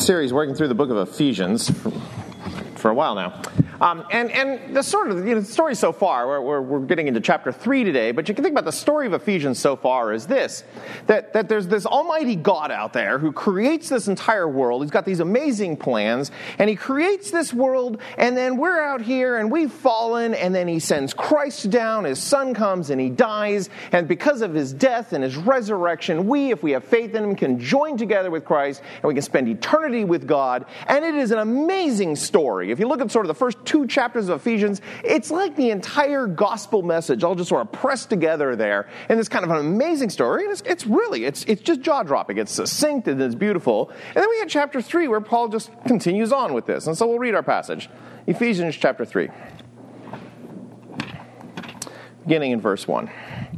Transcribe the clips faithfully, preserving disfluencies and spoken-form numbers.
series working through the book of Ephesians for, for a while now. Um, and, and the sort of, you know, the story so far, we're, we're, we're getting into chapter three today, but you can think about the story of Ephesians so far is this, that, that there's this almighty God out there who creates this entire world. He's got these amazing plans, and he creates this world, and then we're out here, and we've fallen, and then he sends Christ down, his son comes, and he dies, and because of his death and his resurrection, we, if we have faith in him, can join together with Christ, and we can spend eternity with God, and it is an amazing story. If you look at sort of the first two chapters of Ephesians, it's like the entire gospel message all just sort of pressed together there in this kind of an amazing story. And it's, it's really, it's it's just jaw-dropping. It's succinct and it's beautiful. And then we had chapter three where Paul just continues on with this. And so we'll read our passage. Ephesians chapter three. Beginning in verse one.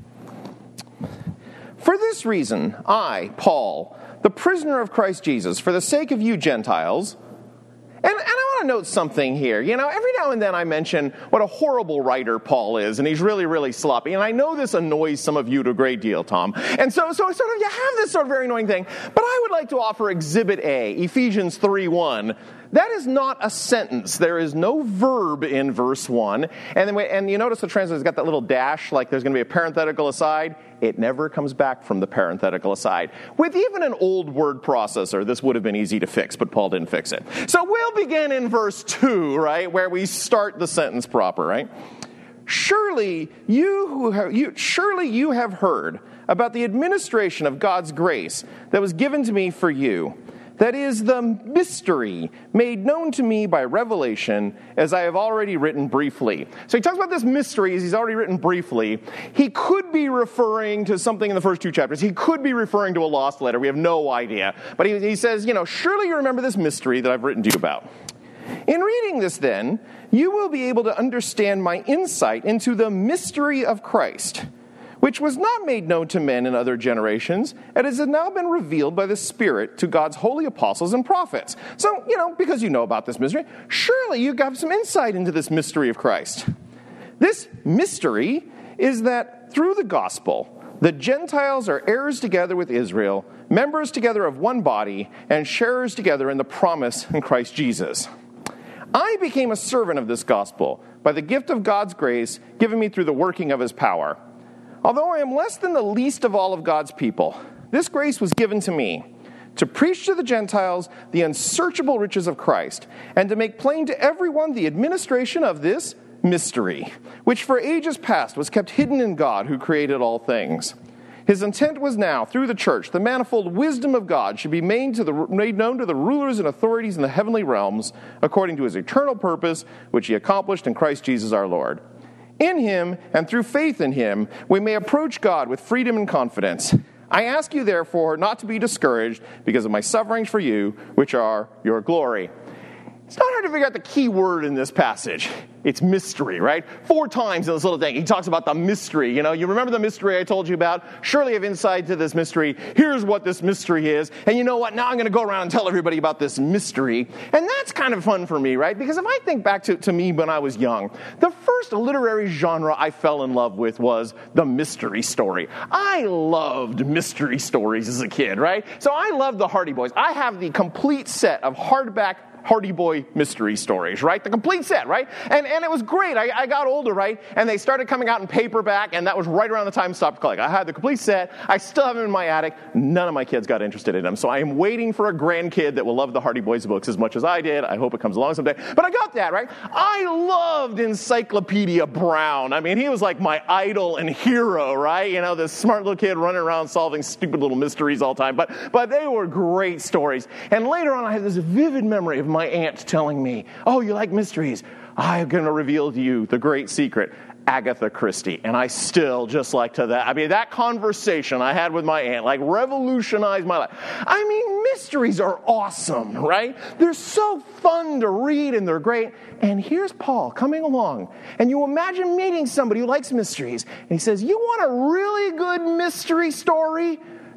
For this reason, I, Paul, the prisoner of Christ Jesus, for the sake of you Gentiles, And, and I want to note something here. You know, every now and then I mention what a horrible writer Paul is, and he's really, really sloppy. And I know this annoys some of you to a great deal, Tom. And so, so sort of you have this sort of very annoying thing. But I would like to offer Exhibit A, Ephesians three one. That is not a sentence. There is no verb in verse one. And then, we, and you notice the translator's got that little dash, like there's going to be a parenthetical aside. It never comes back from the parenthetical aside. With even an old word processor, this would have been easy to fix, but Paul didn't fix it. So we'll begin in verse two, right, where we start the sentence proper, right? Surely you who have, you, surely you have heard about the administration of God's grace that was given to me for you. That is the mystery made known to me by revelation, as I have already written briefly. So he talks about this mystery as he's already written briefly. He could be referring to something in the first two chapters. He could be referring to a lost letter. We have no idea. But he, he says, you know, surely you remember this mystery that I've written to you about. In reading this, then, you will be able to understand my insight into the mystery of Christ, which was not made known to men in other generations, and has now been revealed by the Spirit to God's holy apostles and prophets. So, you know, because you know about this mystery, surely you have some insight into this mystery of Christ. This mystery is that through the gospel, the Gentiles are heirs together with Israel, members together of one body, and sharers together in the promise in Christ Jesus. I became a servant of this gospel by the gift of God's grace given me through the working of his power. Although I am less than the least of all of God's people, this grace was given to me to preach to the Gentiles the unsearchable riches of Christ, and to make plain to everyone the administration of this mystery, which for ages past was kept hidden in God who created all things. His intent was now, through the church, the manifold wisdom of God should be made, to the, made known to the rulers and authorities in the heavenly realms, according to his eternal purpose, which he accomplished in Christ Jesus our Lord. In him, and through faith in him, we may approach God with freedom and confidence. I ask you, therefore, not to be discouraged because of my sufferings for you, which are your glory. It's not hard to figure out the key word in this passage. It's mystery, right? Four times in this little thing, he talks about the mystery. You know, you remember the mystery I told you about? Surely you have insight to this mystery. Here's what this mystery is. And you know what? Now I'm going to go around and tell everybody about this mystery. And that's kind of fun for me, right? Because if I think back to, to me when I was young, the first literary genre I fell in love with was the mystery story. I loved mystery stories as a kid, right? So I loved the Hardy Boys. I have the complete set of hardback Hardy Boy mystery stories, right? The complete set, right? And and it was great. I, I got older, right? And they started coming out in paperback, and that was right around the time Stop to Collect. I had the complete set. I still have them in my attic. None of my kids got interested in them. So I am waiting for a grandkid that will love the Hardy Boys books as much as I did. I hope it comes along someday. But I got that, right? I loved Encyclopedia Brown. I mean, he was like my idol and hero, right? You know, this smart little kid running around solving stupid little mysteries all the time. But, but they were great stories. And later on, I had this vivid memory of my aunt telling me, oh, you like mysteries? I'm going to reveal to you the great secret, Agatha Christie. And I still just like to that. I mean, that conversation I had with my aunt, like, revolutionized my life. I mean, mysteries are awesome, right? They're so fun to read and they're great. And here's Paul coming along. And you imagine meeting somebody who likes mysteries. And he says, you want a really good mystery story?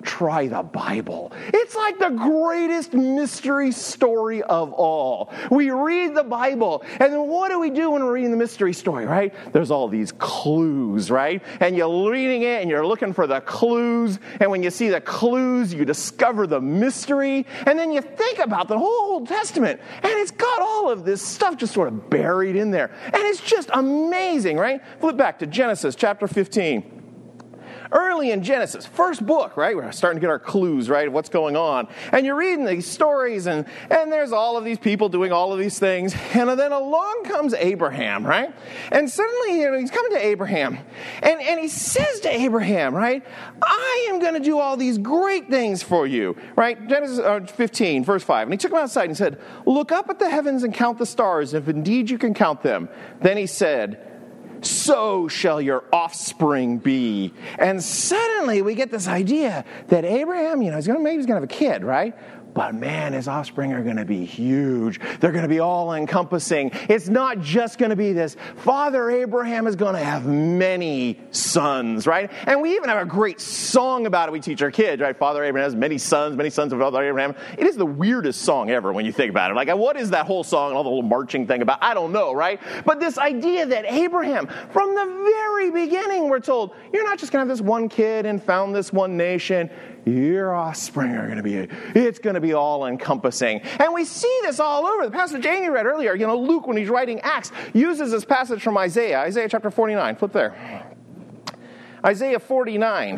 try the Bible. It's like the greatest mystery story of all. We read the Bible, and then what do we do when we're reading the mystery story, right? There's all these clues, right? And you're reading it, and you're looking for the clues, and when you see the clues, you discover the mystery, and then you think about the whole Old Testament, and it's got all of this stuff just sort of buried in there, and it's just amazing, right? Flip back to Genesis chapter fifteen. Early in Genesis, first book, right? We're starting to get our clues, right, of what's going on. And you're reading these stories, and, and there's all of these people doing all of these things. And then along comes Abraham, right? And suddenly, you know, he's coming to Abraham. And, and he says to Abraham, right, I am going to do all these great things for you, right? Genesis uh, fifteen, verse five. And he took him outside and he said, look up at the heavens and count the stars, if indeed you can count them. Then he said, so shall your offspring be. And suddenly we get this idea that Abraham, you know, he's gonna, maybe he's going to have a kid, right? But man, his offspring are going to be huge. They're going to be all-encompassing. It's not just going to be this. Father Abraham is going to have many sons, right? And we even have a great song about it we teach our kids, right? Father Abraham has many sons, many sons of Father Abraham. It is the weirdest song ever when you think about it. Like, what is that whole song and all the little marching thing about? I don't know, right? But this idea that Abraham, from the very beginning, we're told, you're not just going to have this one kid and found this one nation. Your offspring are going to be, it's going to be all-encompassing. And we see this all over. The passage Amy read earlier, you know, Luke, when he's writing Acts, uses this passage from Isaiah. Isaiah chapter forty-nine. Flip there. Isaiah forty-nine.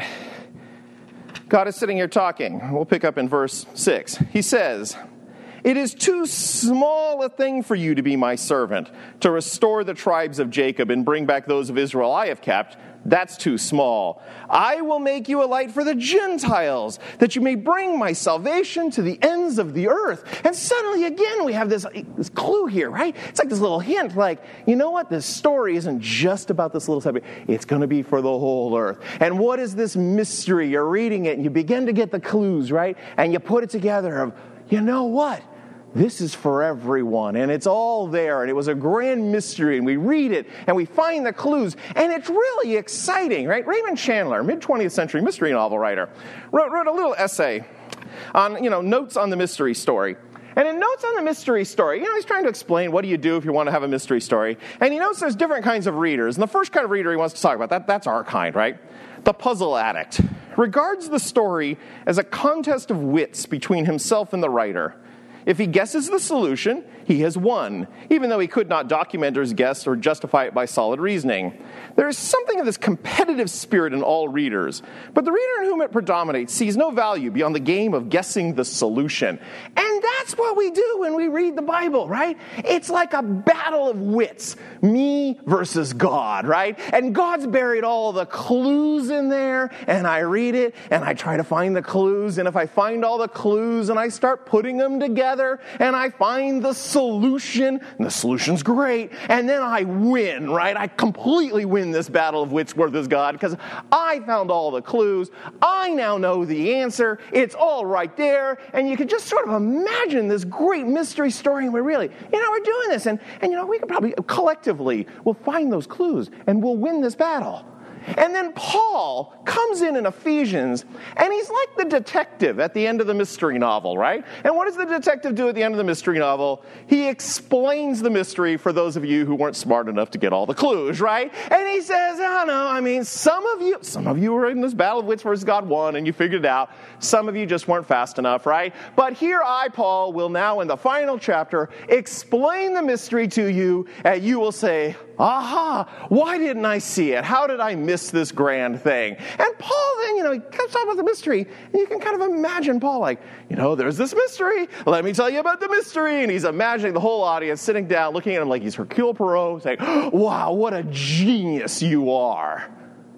God is sitting here talking. We'll pick up in verse six. He says, it is too small a thing for you to be my servant, to restore the tribes of Jacob and bring back those of Israel I have kept. That's too small. I will make you a light for the Gentiles, that you may bring my salvation to the ends of the earth. And suddenly, again, we have this, this clue here, right? It's like this little hint, like, you know what? This story isn't just about this little subject. It's going to be for the whole earth. And what is this mystery? You're reading it, and you begin to get the clues, right? And you put it together of, you know what? This is for everyone, and it's all there, and it was a grand mystery, and we read it, and we find the clues, and it's really exciting, right? Raymond Chandler, mid-twentieth century mystery novel writer, wrote, wrote a little essay on, you know, notes on the mystery story. And in Notes on the Mystery Story, you know, he's trying to explain what do you do if you want to have a mystery story. And he notes there's different kinds of readers. And the first kind of reader he wants to talk about, that, that's our kind, right? The puzzle addict regards the story as a contest of wits between himself and the writer. If he guesses the solution, he has won, even though he could not document his guess or justify it by solid reasoning. There is something of this competitive spirit in all readers, but the reader in whom it predominates sees no value beyond the game of guessing the solution. And that's what we do when we read the Bible, right? It's like a battle of wits, me versus God, right? And God's buried all the clues in there, and I read it, and I try to find the clues, and if I find all the clues and I start putting them together, and I find the solution, and the solution's great, and then I win, right? I completely win this battle of wits versus God because I found all the clues. I now know the answer. It's all right there, and you can just sort of imagine this great mystery story, and we're really, you know, we're doing this, and, and you know, we can probably collectively, we'll find those clues, and we'll win this battle. And then Paul comes in in Ephesians, and he's like the detective at the end of the mystery novel, right? And what does the detective do at the end of the mystery novel? He explains the mystery for those of you who weren't smart enough to get all the clues, right? And he says, oh, no, I mean, some of you, some of you were in this battle of wits versus God won, and you figured it out. Some of you just weren't fast enough, right? But here I, Paul, will now in the final chapter explain the mystery to you, and you will say, aha, why didn't I see it? How did I miss this grand thing? And Paul then, you know, he comes talking about the mystery, and you can kind of imagine Paul like, you know, there's this mystery. Let me tell you about the mystery. And he's imagining the whole audience sitting down, looking at him like he's Hercule Poirot, saying, wow, what a genius you are.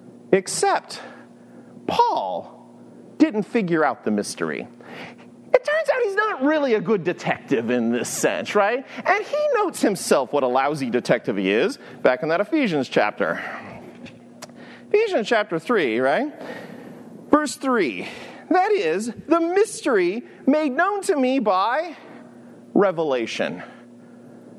Except Paul didn't figure out the mystery. It turns out he's not really a good detective in this sense, right? And he notes himself what a lousy detective he is back in that Ephesians chapter. Ephesians chapter three, right? Verse three. That is, the mystery made known to me by revelation.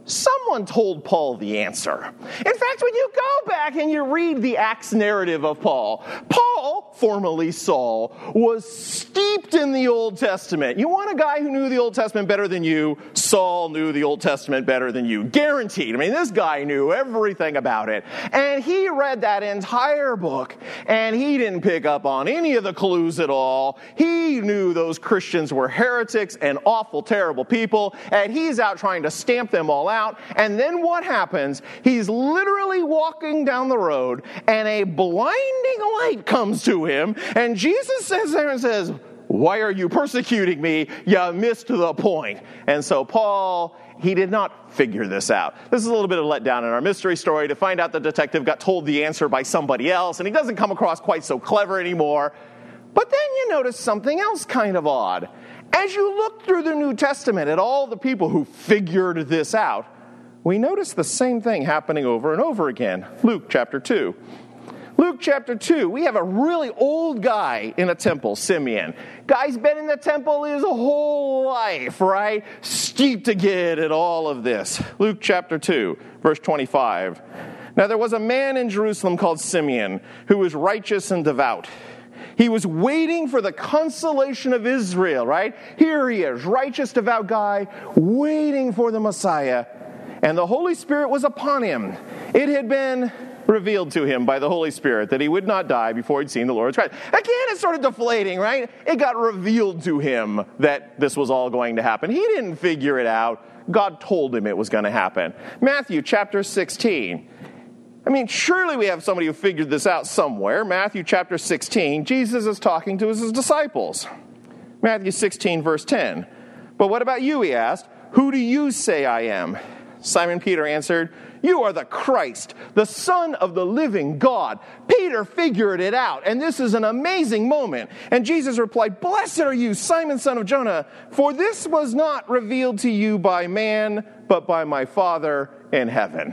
someone told Paul the answer. In fact, when you go back and you read the Acts narrative of Paul, Paul, formerly Saul, was steeped in the Old Testament. You want a guy who knew the Old Testament better than you? Saul knew the Old Testament better than you. Guaranteed. I mean, this guy knew everything about it. And he read that entire book, and he didn't pick up on any of the clues at all. He knew those Christians were heretics and awful, terrible people, and he's out trying to stamp them all out. And then what happens? He's literally walking down the road, and a blinding light comes to him, and Jesus says there and says, "Why are you persecuting me? You missed the point." And so Paul, he did not figure this out. This is a little bit of a letdown in our mystery story to find out the detective got told the answer by somebody else, and he doesn't come across quite so clever anymore. But then you notice something else kind of odd. As you look through the New Testament at all the people who figured this out, we notice the same thing happening over and over again. Luke chapter two. Luke chapter two, we have a really old guy in a temple, Simeon. Guy's been in the temple his whole life, right? Steeped again at all of this. Luke chapter two, verse twenty-five. Now there was a man in Jerusalem called Simeon who was righteous and devout. He was waiting for the consolation of Israel, right? Here he is, righteous, devout guy, waiting for the Messiah. And the Holy Spirit was upon him. It had been revealed to him by the Holy Spirit that he would not die before he'd seen the Lord's Christ. Again, it's sort of deflating, right? It got revealed to him that this was all going to happen. He didn't figure it out. God told him it was going to happen. Matthew chapter sixteen. I mean, surely we have somebody who figured this out somewhere. Matthew chapter sixteen, Jesus is talking to his disciples. Matthew sixteen, verse ten. "But what about you," he asked. "Who do you say I am?" Simon Peter answered, "You are the Christ, the Son of the living God." Peter figured it out, and this is an amazing moment. And Jesus replied, "Blessed are you, Simon, son of Jonah, for this was not revealed to you by man, but by my Father in heaven."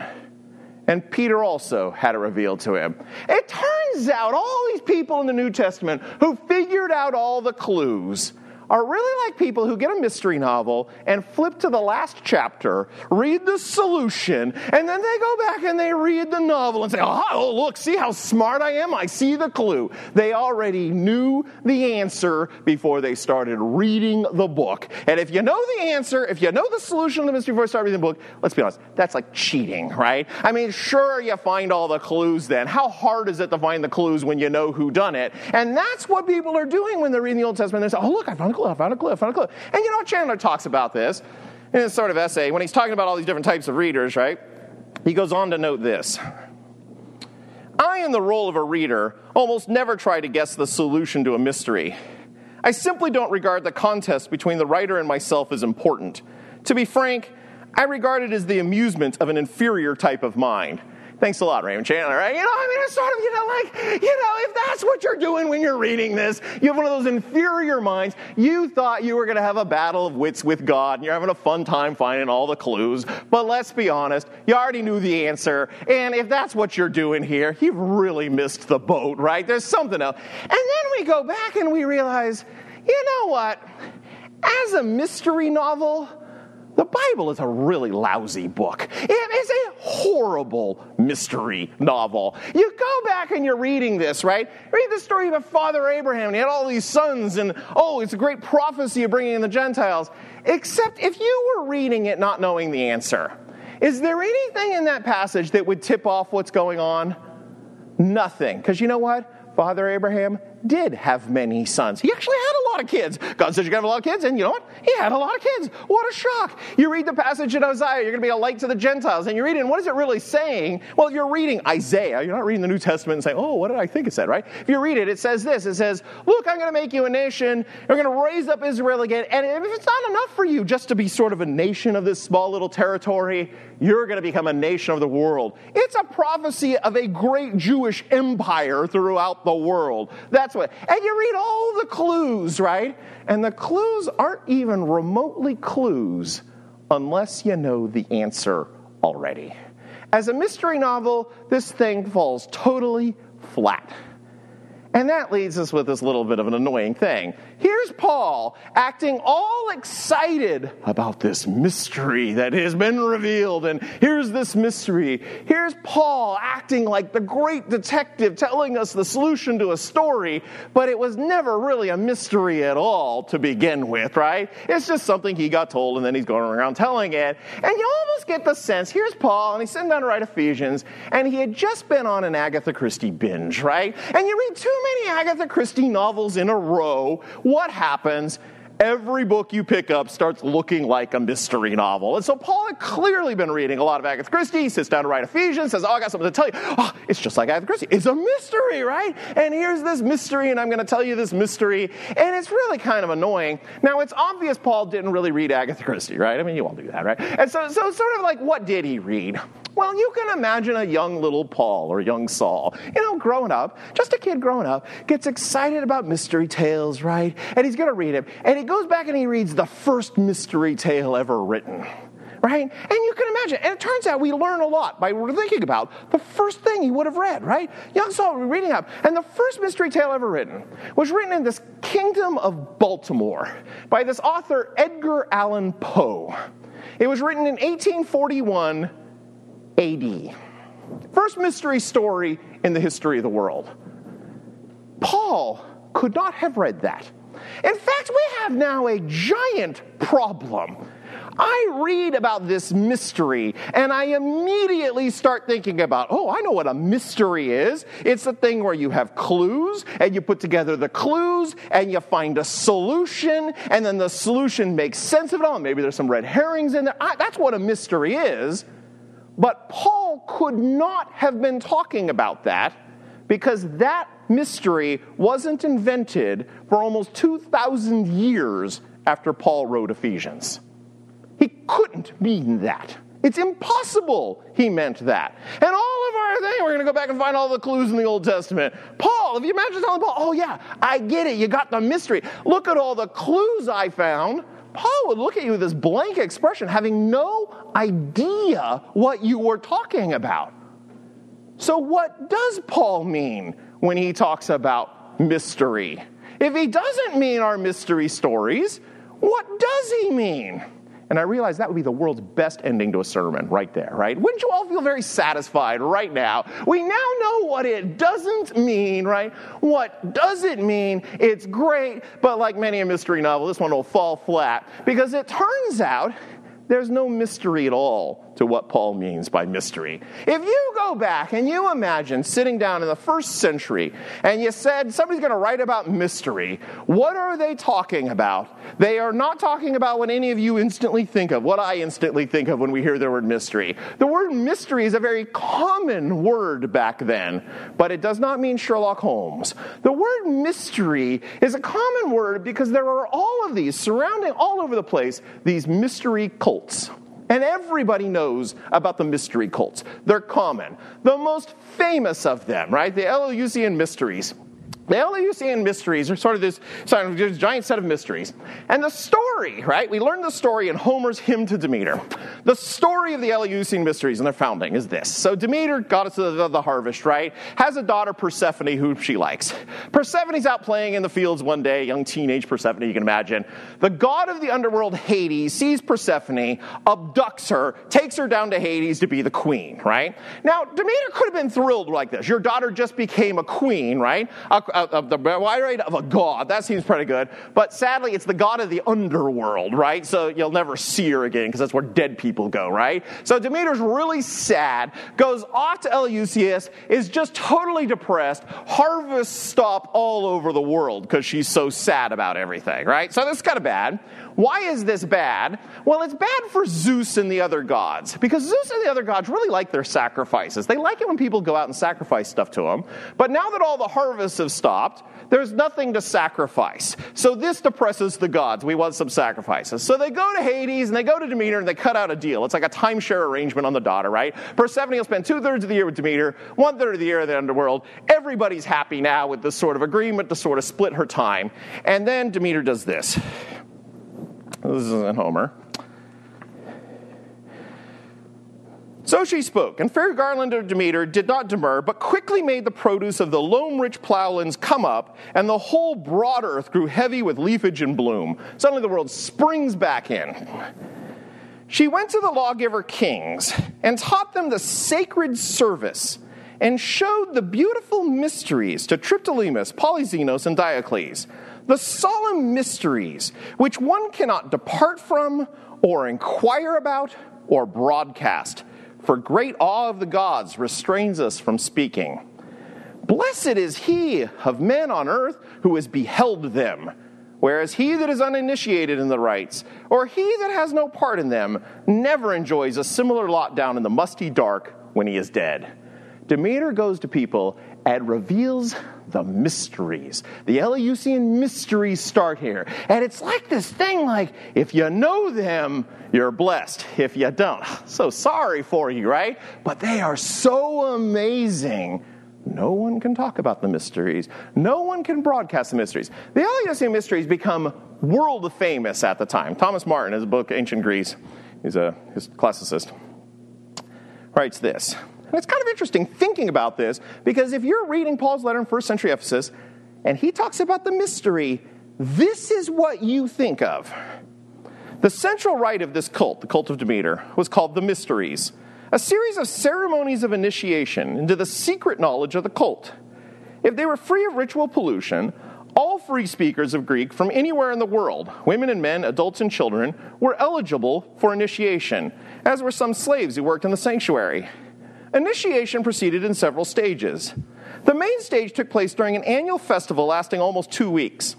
And Peter also had it revealed to him. It turns out all these people in the New Testament who figured out all the clues are really like people who get a mystery novel and flip to the last chapter, read the solution, and then they go back and they read the novel and say, "Oh, look, see how smart I am? I see the clue." They already knew the answer before they started reading the book. And if you know the answer, if you know the solution of the mystery before you start reading the book, let's be honest, that's like cheating, right? I mean, sure, you find all the clues then. How hard is it to find the clues when you know who done it? And that's what people are doing when they're reading the Old Testament. They say, "Oh, look, I found a clue, I found a clue, I found a clue." And you know, Chandler talks about this in his sort of essay when he's talking about all these different types of readers, right? He goes on to note this. "I, in the role of a reader, almost never try to guess the solution to a mystery. I simply don't regard the contest between the writer and myself as important. To be frank, I regard it as the amusement of an inferior type of mind." Thanks a lot, Raymond Chandler, right? You know, I mean, it's sort of, you know, like, you know, if that's what you're doing when you're reading this, you have one of those inferior minds. You thought you were going to have a battle of wits with God, and you're having a fun time finding all the clues. But let's be honest, you already knew the answer. And if that's what you're doing here, you've really missed the boat, right? There's something else. And then we go back and we realize, you know what? As a mystery novel, the Bible is a really lousy book. It is a horrible mystery novel. You go back and you're reading this, right? Read the story of Father Abraham, and he had all these sons, and oh, it's a great prophecy of bringing in the Gentiles. Except if you were reading it not knowing the answer, is there anything in that passage that would tip off what's going on? Nothing. Because you know what? Father Abraham did have many sons. He actually had a lot of kids. God said you're going to have a lot of kids, and you know what? He had a lot of kids. What a shock. You read the passage in Isaiah, you're going to be a light to the Gentiles, and you read it, and what is it really saying? Well, if you're reading Isaiah, you're not reading the New Testament and saying, oh, what did I think it said, right? If you read it, it says this. It says, look, I'm going to make you a nation. You're going to raise up Israel again, and if it's not enough for you just to be sort of a nation of this small little territory, you're going to become a nation of the world. It's a prophecy of a great Jewish empire throughout the world. That's what. And you read all the clues, right? And the clues aren't even remotely clues unless you know the answer already. As a mystery novel, this thing falls totally flat. And that leads us with this little bit of an annoying thing. Here's Paul acting all excited about this mystery that has been revealed. And here's this mystery. Here's Paul acting like the great detective telling us the solution to a story, but it was never really a mystery at all to begin with, right? It's just something he got told and then he's going around telling it. And you almost get the sense, here's Paul and he's sitting down to write Ephesians, and he had just been on an Agatha Christie binge, right? And you read too many Agatha Christie novels in a row, what happens? Every book you pick up starts looking like a mystery novel. And so Paul had clearly been reading a lot of Agatha Christie. He sits down to write Ephesians, says, oh, I got something to tell you. Oh, it's just like Agatha Christie. It's a mystery, right? And here's this mystery, and I'm going to tell you this mystery. And it's really kind of annoying. Now, it's obvious Paul didn't really read Agatha Christie, right? I mean, you all do that, right? And so, so sort of like, what did he read? Well, you can imagine a young little Paul or young Saul, you know, growing up, just a kid growing up, gets excited about mystery tales, right? And he's going to read it. And he goes back and he reads the first mystery tale ever written, right? And you can imagine. And it turns out we learn a lot by thinking about the first thing he would have read, right? Young Saul was reading up. And the first mystery tale ever written was written in this Kingdom of Baltimore by this author, Edgar Allan Poe. It was written in eighteen forty-one A D. First mystery story in the history of the world. Paul could not have read that. In fact, we have now a giant problem. I read about this mystery, and I immediately start thinking about, oh, I know what a mystery is. It's a thing where you have clues, and you put together the clues, and you find a solution, and then the solution makes sense of it all. Maybe there's some red herrings in there. I, that's what a mystery is. But Paul could not have been talking about that because that mystery wasn't invented for almost two thousand years after Paul wrote Ephesians. He couldn't mean that. It's impossible he meant that. And all of our thing, we're going to go back and find all the clues in the Old Testament. Paul, if you imagine telling Paul, oh yeah, I get it, you got the mystery. Look at all the clues I found. Paul would look at you with this blank expression, having no idea what you were talking about. So what does Paul mean when he talks about mystery? If he doesn't mean our mystery stories, what does he mean? And I realize that would be the world's best ending to a sermon right there, right? Wouldn't you all feel very satisfied right now? We now know what it doesn't mean, right? What does it mean? It's great, but like many a mystery novel, this one will fall flat because it turns out there's no mystery at all to what Paul means by mystery. If you go back and you imagine sitting down in the first century and you said somebody's going to write about mystery, what are they talking about? They are not talking about what any of you instantly think of, what I instantly think of when we hear the word mystery. The word mystery is a very common word back then, but it does not mean Sherlock Holmes. The word mystery is a common word because there are all of these surrounding all over the place, these mystery cults. And everybody knows about the mystery cults. They're common. The most famous of them, right? The Eleusinian Mysteries. The Eleusinian Mysteries are sort of this sort of this giant set of mysteries. And the story, right? We learned the story in Homer's Hymn to Demeter. The story of the Eleusinian Mysteries and their founding is this. So Demeter, goddess of the, the harvest, right, has a daughter, Persephone, who she likes. Persephone's out playing in the fields one day, young teenage Persephone, you can imagine. The god of the underworld, Hades, sees Persephone, abducts her, takes her down to Hades to be the queen, right? Now, Demeter could have been thrilled like this. Your daughter just became a queen, right? A, Of the bride of a god. That seems pretty good. But sadly, it's the god of the underworld, right? So you'll never see her again because that's where dead people go, right? So Demeter's really sad, goes off to Eleusis, is just totally depressed. Harvests stop all over the world because she's so sad about everything, right? So that's kind of bad. Why is this bad? Well, it's bad for Zeus and the other gods because Zeus and the other gods really like their sacrifices. They like it when people go out and sacrifice stuff to them. But now that all the harvests have stopped, there's nothing to sacrifice. So this depresses the gods. We want some sacrifices. So they go to Hades and they go to Demeter and they cut out a deal. It's like a timeshare arrangement on the daughter, right? Persephone will spend two-thirds of the year with Demeter, one-third of the year in the underworld. Everybody's happy now with this sort of agreement to sort of split her time. And then Demeter does this. This is in Homer. So she spoke, and fair Garland of Demeter did not demur, but quickly made the produce of the loam-rich plowlands come up, and the whole broad earth grew heavy with leafage and bloom. Suddenly the world springs back in. She went to the lawgiver kings, and taught them the sacred service, and showed the beautiful mysteries to Triptolemus, Polyxenos, and Diocles, the solemn mysteries which one cannot depart from, or inquire about, or broadcast, for great awe of the gods restrains us from speaking. Blessed is he of men on earth who has beheld them, whereas he that is uninitiated in the rites, or he that has no part in them, never enjoys a similar lot down in the musty dark when he is dead. Demeter goes to people and reveals the mysteries. The Eleusinian mysteries start here. And it's like this thing like, if you know them, you're blessed. If you don't, so sorry for you, right? But they are so amazing. No one can talk about the mysteries. No one can broadcast the mysteries. The Eleusinian mysteries become world famous at the time. Thomas Martin, in his book, Ancient Greece, he's a, he's a classicist, writes this. And it's kind of interesting thinking about this, because if you're reading Paul's letter in first century Ephesus, and he talks about the mystery, this is what you think of. The central rite of this cult, the cult of Demeter, was called the Mysteries, a series of ceremonies of initiation into the secret knowledge of the cult. If they were free of ritual pollution, all free speakers of Greek from anywhere in the world, women and men, adults and children, were eligible for initiation, as were some slaves who worked in the sanctuary. Initiation proceeded in several stages. The main stage took place during an annual festival lasting almost two weeks.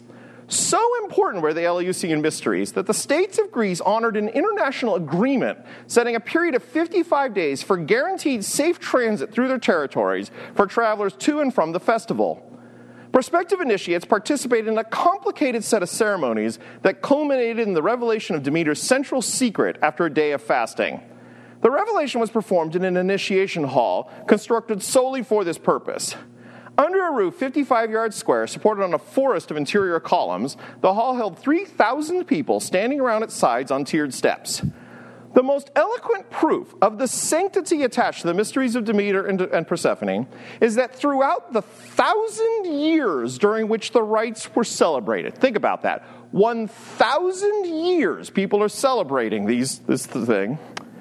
So important were the Eleusinian mysteries that the states of Greece honored an international agreement setting a period of fifty-five days for guaranteed safe transit through their territories for travelers to and from the festival. Prospective initiates participated in a complicated set of ceremonies that culminated in the revelation of Demeter's central secret after a day of fasting. The revelation was performed in an initiation hall constructed solely for this purpose. Under a roof fifty-five yards square, supported on a forest of interior columns, the hall held three thousand people standing around its sides on tiered steps. The most eloquent proof of the sanctity attached to the mysteries of Demeter and, and Persephone is that throughout the thousand years during which the rites were celebrated, think about that, one thousand years people are celebrating these this thing,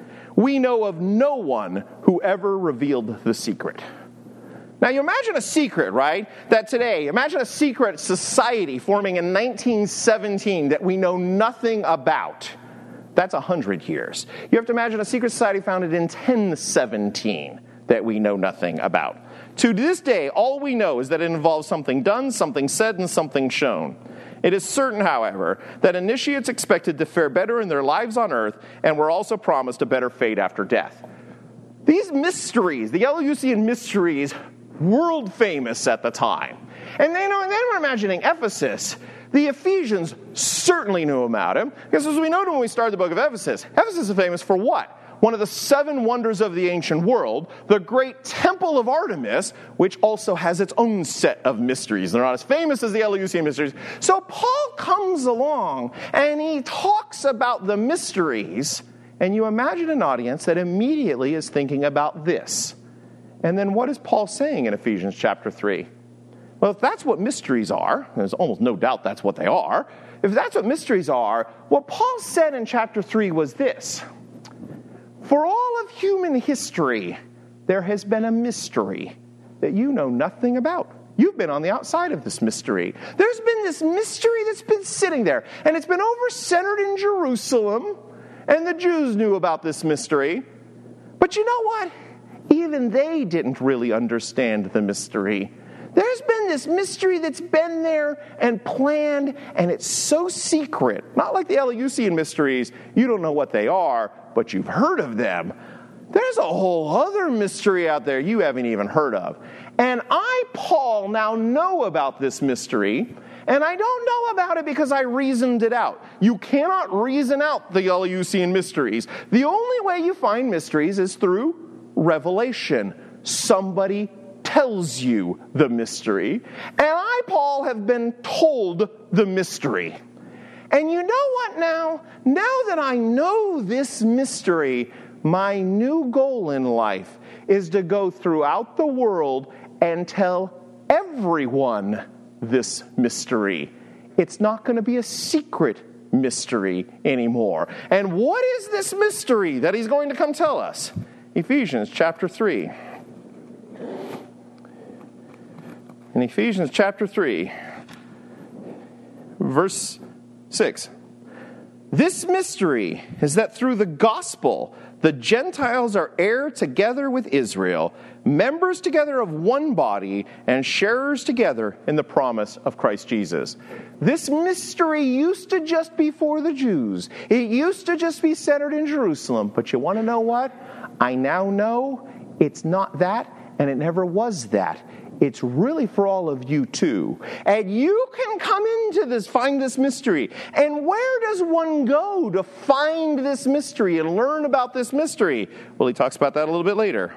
we know of no one who ever revealed the secret. Now, you imagine a secret, right? That today, imagine a secret society forming in nineteen seventeen that we know nothing about. That's one hundred years. You have to imagine a secret society founded in ten seventeen that we know nothing about. To this day, all we know is that it involves something done, something said, and something shown. It is certain, however, that initiates expected to fare better in their lives on earth and were also promised a better fate after death. These mysteries, the Eleusinian mysteries, world famous at the time. And then, and then we're imagining Ephesus. The Ephesians certainly knew about him, because as we know when we started the book of Ephesus, Ephesus is famous for what? One of the seven wonders of the ancient world, the great temple of Artemis, which also has its own set of mysteries. They're not as famous as the Eleusinian mysteries. So Paul comes along and he talks about the mysteries, and you imagine an audience that immediately is thinking about this. And then what is Paul saying in Ephesians chapter three? Well, if that's what mysteries are, there's almost no doubt that's what they are. If that's what mysteries are, what Paul said in chapter three was this. For all of human history, there has been a mystery that you know nothing about. You've been on the outside of this mystery. There's been this mystery that's been sitting there, and it's been over-centered in Jerusalem, and the Jews knew about this mystery. But you know what? Even they didn't really understand the mystery. There's been this mystery that's been there and planned, and it's so secret. Not like the Eleusinian mysteries. You don't know what they are, but you've heard of them. There's a whole other mystery out there you haven't even heard of. And I, Paul, now know about this mystery, and I don't know about it because I reasoned it out. You cannot reason out the Eleusinian mysteries. The only way you find mysteries is through revelation. Somebody tells you the mystery. And I, Paul, have been told the mystery. And you know what now? Now that I know this mystery, my new goal in life is to go throughout the world and tell everyone this mystery. It's not going to be a secret mystery anymore. And what is this mystery that he's going to come tell us? Ephesians chapter three. In Ephesians chapter three, verse six. This mystery is that through the gospel, the Gentiles are heir together with Israel, members together of one body, and sharers together in the promise of Christ Jesus. This mystery used to just be for the Jews. It used to just be centered in Jerusalem. But you want to know what? I now know it's not that, and it never was that. It's really for all of you too. And you can come into this, find this mystery. And where does one go to find this mystery and learn about this mystery? Well, he talks about that a little bit later.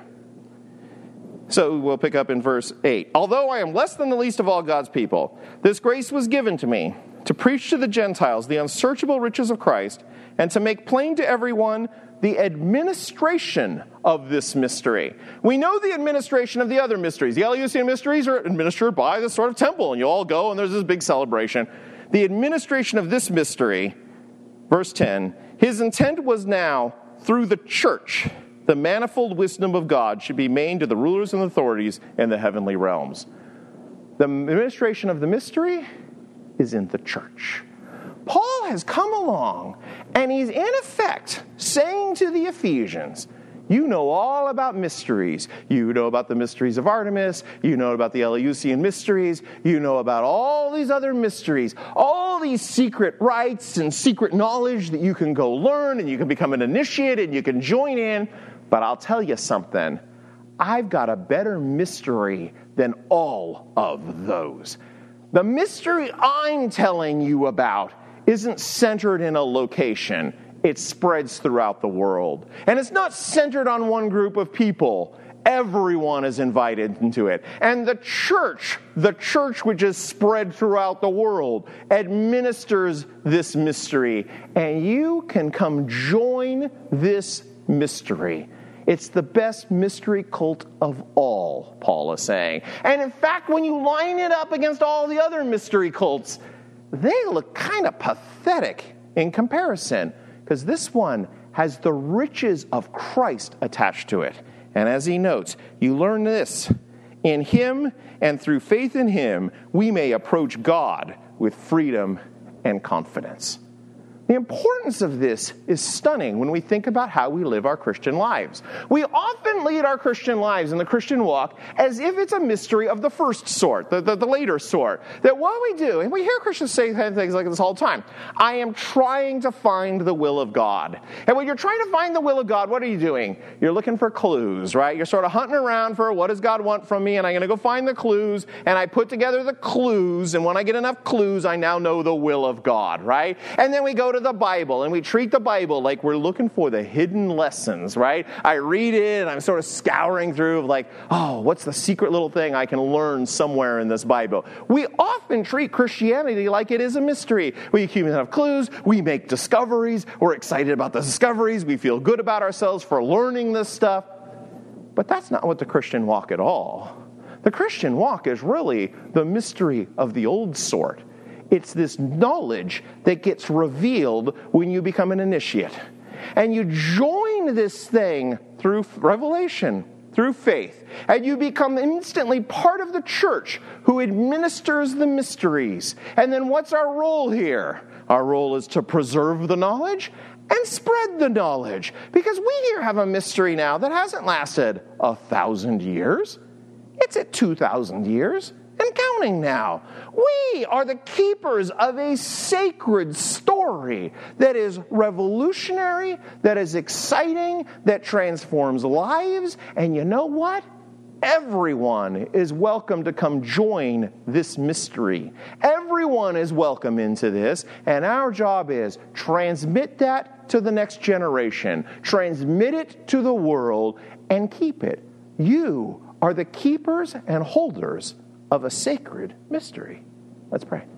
So we'll pick up in verse eight. Although I am less than the least of all God's people, this grace was given to me to preach to the Gentiles the unsearchable riches of Christ and to make plain to everyone the administration of this mystery. We know the administration of the other mysteries. The Eleusinian mysteries are administered by this sort of temple, and you all go, and there's this big celebration. The administration of this mystery, verse ten, his intent was now, through the church, the manifold wisdom of God should be made to the rulers and authorities in the heavenly realms. The administration of the mystery is in the church. Paul has come along, and he's in effect saying to the Ephesians, you know all about mysteries. You know about the mysteries of Artemis. You know about the Eleusinian mysteries. You know about all these other mysteries. All these secret rites and secret knowledge that you can go learn, and you can become an initiate, and you can join in. But I'll tell you something. I've got a better mystery than all of those. The mystery I'm telling you about isn't centered in a location. It spreads throughout the world. And it's not centered on one group of people. Everyone is invited into it. And the church, the church which is spread throughout the world, administers this mystery. And you can come join this mystery. It's the best mystery cult of all, Paul is saying. And in fact, when you line it up against all the other mystery cults, they look kind of pathetic in comparison, because this one has the riches of Christ attached to it. And as he notes, you learn this: in him and through faith in him, we may approach God with freedom and confidence. The importance of this is stunning when we think about how we live our Christian lives. We often lead our Christian lives in the Christian walk as if it's a mystery of the first sort, the, the, the later sort. That what we do, and we hear Christians say things like this all the time, I am trying to find the will of God. And when you're trying to find the will of God, what are you doing? You're looking for clues, right? You're sort of hunting around for what does God want from me, and I'm going to go find the clues, and I put together the clues, and when I get enough clues, I now know the will of God, right? And then we go to the Bible, and we treat the Bible like we're looking for the hidden lessons, right? I read it, and I'm sort of scouring through, like, oh, what's the secret little thing I can learn somewhere in this Bible? We often treat Christianity like it is a mystery. We accumulate enough clues, we make discoveries, we're excited about the discoveries, we feel good about ourselves for learning this stuff. But that's not what the Christian walk at all. The Christian walk is really the mystery of the old sort. It's this knowledge that gets revealed when you become an initiate. And you join this thing through revelation, through faith. And you become instantly part of the church who administers the mysteries. And then what's our role here? Our role is to preserve the knowledge and spread the knowledge. Because we here have a mystery now that hasn't lasted a thousand years. It's at two thousand years. And counting now. We are the keepers of a sacred story that is revolutionary, that is exciting, that transforms lives. And you know what? Everyone is welcome to come join this mystery. Everyone is welcome into this, and our job is transmit that to the next generation, transmit it to the world, and keep it. You are the keepers and holders of a sacred mystery. Let's pray.